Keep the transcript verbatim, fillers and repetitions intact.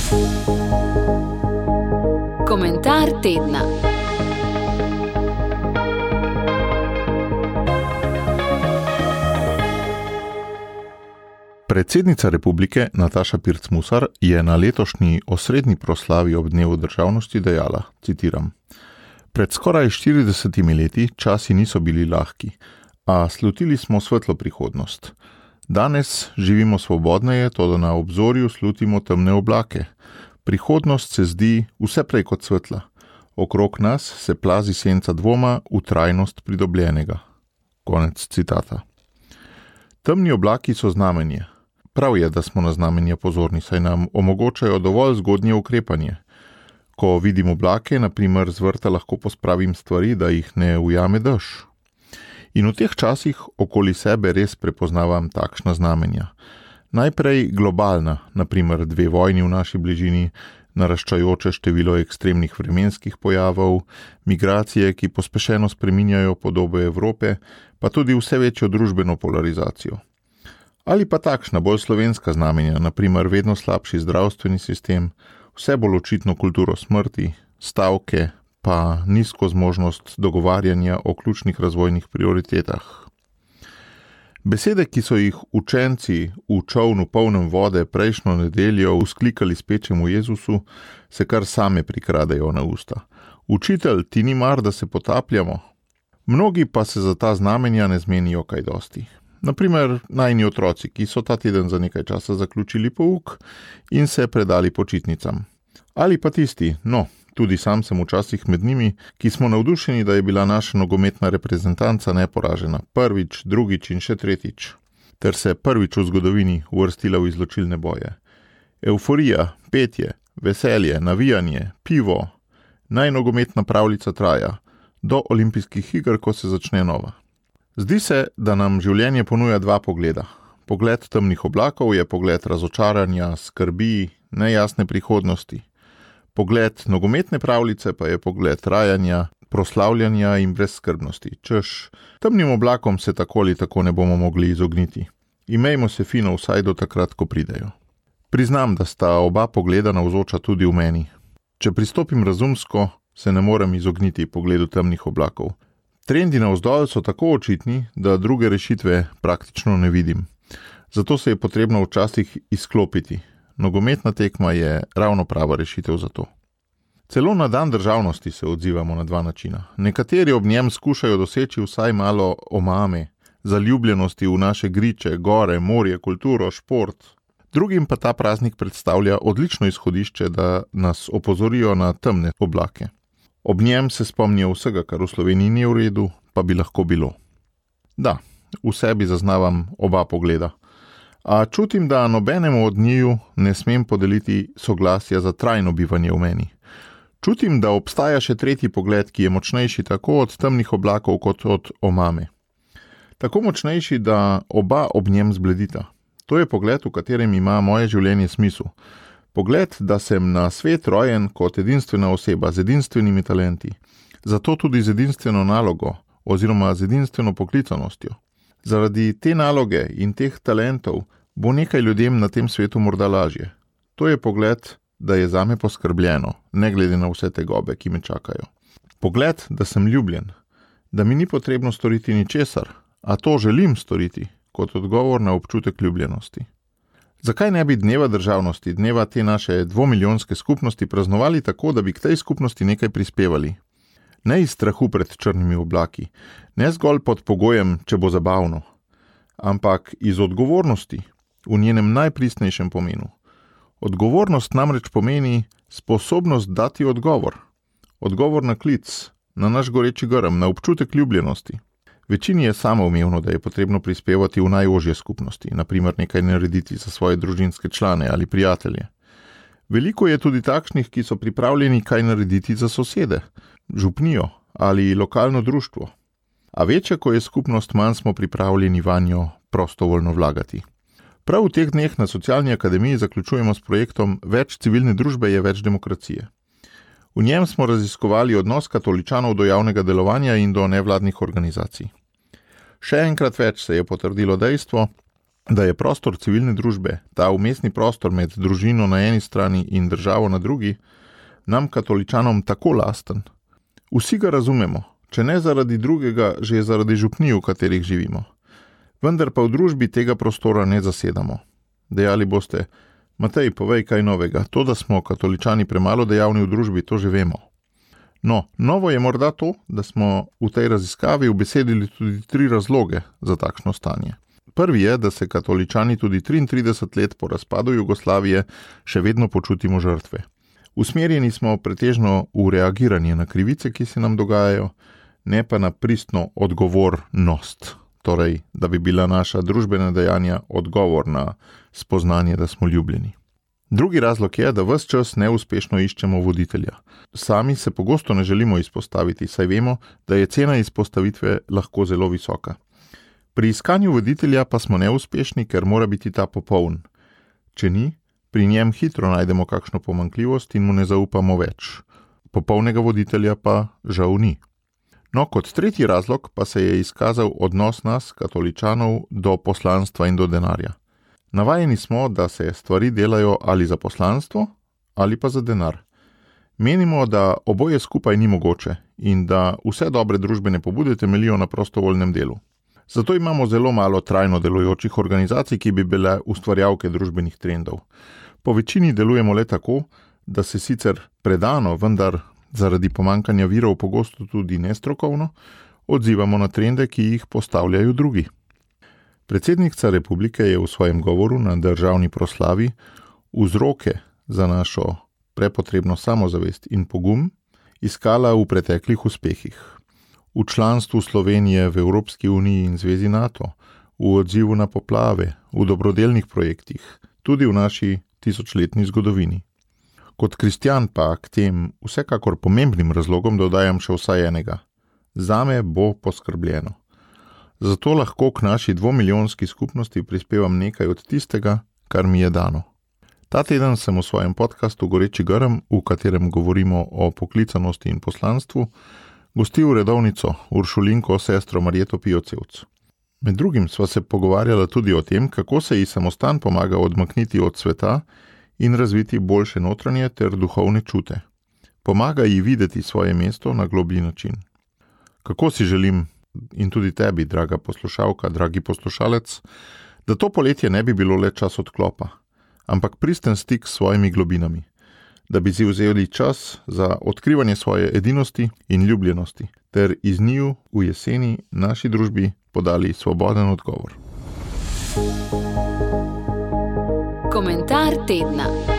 Komentar tedna. Predsednica republike Nataša Pirc Musar je na letošnji osrednji proslavi ob dnevu državnosti dejala, citiram: "Pred skoraj štiridesetimi leti časi niso bili lahki, a slutili smo svetlo prihodnost. Danes živimo svobodneje, toda na obzorju slutimo temne oblake. Prihodnost se zdi vse prej kot svetla. Okrog nas se plazi senca dvoma v trajnost pridobljenega." Konec citata. Temni oblaki so znamenje. Prav je, da smo na znamenje pozorni, saj nam omogočajo dovolj zgodnje ukrepanje. Ko vidim oblake, na primer z vrta lahko pospravim stvari, da jih ne ujame dež. In v teh časih okoli sebe res prepoznavam takšna znamenja. Najprej globalna, na primer dve vojni v naši bližini, naraščajoče število ekstremnih vremenskih pojavov, migracije, ki pospešeno spreminjajo podobo Evrope, pa tudi vse večjo družbeno polarizacijo. Ali pa takšna bolj slovenska znamenja, na primer vedno slabši zdravstveni sistem, vse bolj očitno kulturo smrti, stavke, pa nizko zmožnost dogovarjanja o ključnih razvojnih prioritetah. Besede, ki so jih učenci v čolnu polnem vode prejšnjo nedeljo vzklikali spečemu Jezusu, se kar same prikradejo na usta. Učitelj, ti ni mar, da se potapljamo? Mnogi pa se za ta znamenja ne zmenijo kaj dosti. Naprimer, najini otroci, ki so ta teden za nekaj časa zaključili pouk in se predali počitnicam. Ali pa tisti, no, tudi sam sem včasih med njimi, ki smo navdušeni, da je bila naša nogometna reprezentanca neporažena prvič, drugič in še tretjič, ter se prvič v zgodovini uvrstila v izločilne boje. Evforija, petje, veselje, navijanje, pivo, naj nogometna pravljica traja, do olimpijskih iger, ko se začne nova. Zdi se, da nam življenje ponuja dva pogleda. Pogled temnih oblakov je pogled razočaranja, skrbi, nejasne prihodnosti. Pogled nogometne pravljice pa je pogled trajanja, proslavljanja in brezskrbnosti. Češ, temnim oblakom se tako ali tako ne bomo mogli izogniti. Imejmo se fino vsaj do takrat, ko pridejo. Priznam, da sta oba pogleda navzoča tudi v meni. Če pristopim razumsko, se ne morem izogniti pogledu temnih oblakov. Trendi navzdol so tako očitni, da druge rešitve praktično ne vidim. Zato se je potrebno včasih izklopiti. Nogometna tekma je ravno prava rešitev za to. Celo na dan državnosti se odzivamo na dva načina. Nekateri ob njem skušajo doseči vsaj malo omame, zaljubljenosti v naše griče, gore, morje, kulturo, šport. Drugim pa ta praznik predstavlja odlično izhodišče, da nas opozorijo na temne oblake. Ob njem se spomnijo vsega, kar v Sloveniji ni v redu, pa bi lahko bilo. Da, v sebi zaznavam oba pogleda. A čutim, da nobenemu od njiju ne smem podeliti soglasja za trajno bivanje v meni. Čutim, da obstaja še tretji pogled, ki je močnejši tako od temnih oblakov kot od omame. Tako močnejši, da oba ob njem zbledita. To je pogled, v katerem ima moje življenje smisel. Pogled, da sem na svet rojen kot edinstvena oseba z edinstvenimi talenti, zato tudi z edinstveno nalogo oziroma z edinstveno poklicanostjo. Zaradi te naloge in teh talentov bo nekaj ljudem na tem svetu morda lažje. To je pogled, da je zame poskrbljeno, ne glede na vse te gobe, ki me čakajo. Pogled, da sem ljubljen, da mi ni potrebno storiti ničesar, a to želim storiti kot odgovor na občutek ljubljenosti. Zakaj ne bi dneva državnosti, dneva te naše dvomilijonske skupnosti praznovali tako, da bi k tej skupnosti nekaj prispevali? Ne iz strahu pred črnimi oblaki, ne zgolj pod pogojem, če bo zabavno, ampak iz odgovornosti, v njenem najpristnejšem pomenu. Odgovornost namreč pomeni sposobnost dati odgovor. Odgovor na klic, na naš goreči grm, na občutek ljubljenosti. Večini je samoumevno, da je potrebno prispevati v najožje skupnosti, na primer nekaj narediti za svoje družinske člane ali prijatelje. Veliko je tudi takšnih, ki so pripravljeni kaj narediti za sosede, župnijo ali lokalno društvo. A večja, ko je skupnost, manj smo pripravljeni vanjo prostovoljno vlagati. Prav v teh dneh na Socialni akademiji zaključujemo s projektom Več civilne družbe je več demokracije. V njem smo raziskovali odnos katoličanov do javnega delovanja in do nevladnih organizacij. Še enkrat več se je potrdilo dejstvo, da je prostor civilne družbe, ta umestni prostor med družino na eni strani in državo na drugi, nam katoličanom tako lasten. Vsi ga razumemo, če ne zaradi drugega, že zaradi župnij, v katerih živimo. Vendar pa v družbi tega prostora ne zasedamo. Dejali boste: Matej, povej kaj novega, to, da smo katoličani premalo dejavni v družbi, to že vemo. No, novo je morda to, da smo v tej raziskavi ubesedili tudi tri razloge za takšno stanje. Prvi je, da se katoličani tudi triintrideset let po razpadu Jugoslavije še vedno počutimo žrtve. Usmerjeni smo pretežno v reagiranje na krivice, ki se nam dogajajo, ne pa na pristno odgovornost, torej, da bi bila naša družbena dejanja odgovor na spoznanje, da smo ljubljeni. Drugi razlog je, da ves čas neuspešno iščemo voditelja. Sami se pogosto ne želimo izpostaviti, saj vemo, da je cena izpostavitve lahko zelo visoka. Pri iskanju voditelja pa smo neuspešni, ker mora biti ta popoln. Če ni, pri njem hitro najdemo kakšno pomanjkljivost in mu ne zaupamo več. Popolnega voditelja pa žal ni. No, kot tretji razlog pa se je izkazal odnos nas, katoličanov, do poslanstva in do denarja. Navajeni smo, da se stvari delajo ali za poslanstvo ali pa za denar. Menimo, da oboje skupaj ni mogoče in da vse dobre družbene pobude temeljijo na prostovoljnem delu. Zato imamo zelo malo trajno delujočih organizacij, ki bi bile ustvarjalke družbenih trendov. Po večini delujemo le tako, da se sicer predano, vendar zaradi pomankanja virov pogosto tudi nestrokovno, odzivamo na trende, ki jih postavljajo drugi. Predsednica republike je v svojem govoru na državni proslavi vzroke za našo prepotrebno samozavest in pogum iskala v preteklih uspehih. V članstvu Slovenije v Evropski uniji in Zvezi NATO, v odzivu na poplave, v dobrodelnih projektih, tudi v naši tisočletni zgodovini. Kot kristjan pa k tem vsekakor pomembnim razlogom dodajam še vsaj enega. Zame bo poskrbljeno. Zato lahko k naši dvomilijonski skupnosti prispevam nekaj od tistega, kar mi je dano. Ta teden sem v svojem podcastu Goreči grm, v katerem govorimo o poklicanosti in poslanstvu, gostil redovnico Uršulinko, sestro Marjeto Pijocevc. Med drugim sva se pogovarjala tudi o tem, kako se ji samostan pomaga odmakniti od sveta in razviti boljše notranje ter duhovne čute. Pomaga ji videti svoje mesto na globlji način. Kako si želim, in tudi tebi, draga poslušalka, dragi poslušalec, da to poletje ne bi bilo le čas odklopa, ampak pristen stik s svojimi globinami, da bi si vzeli čas za odkrivanje svoje edinosti in ljubljenosti, ter iz njiju v jeseni naši družbi podali svoboden odgovor. Komentar tedna.